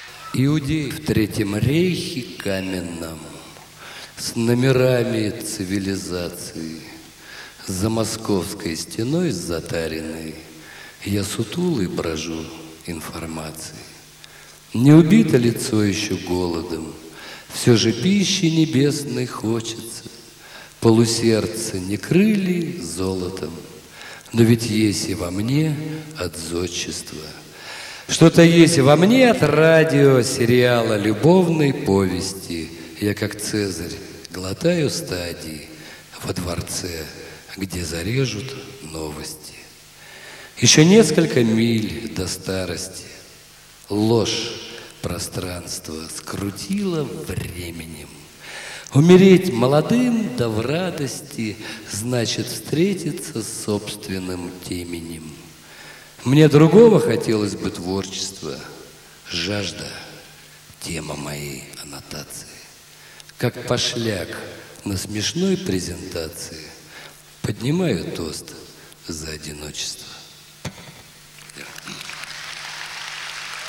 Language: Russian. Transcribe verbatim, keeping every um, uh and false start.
Иудей в Третьем рейхе каменном, с номерами цивилизации, за московской стеной затаренной, я сутулый брожу информацией. Не убито лицо еще голодом, все же пищи небесной хочется. Полусердце не крыли золотом, но ведь есть и во мне от зодчества. Что-то есть и во мне от радио, сериала, любовной повести. Я, как Цезарь, глотаю стадии во дворце, где зарежут новости. Еще несколько миль до старости. Ложь пространство скрутила временем. Умереть молодым да в радости значит встретиться с собственным теменем. Мне другого хотелось бы творчества, жажда — тема моей аннотации. Как пошляк на смешной презентации поднимаю тост за одиночество.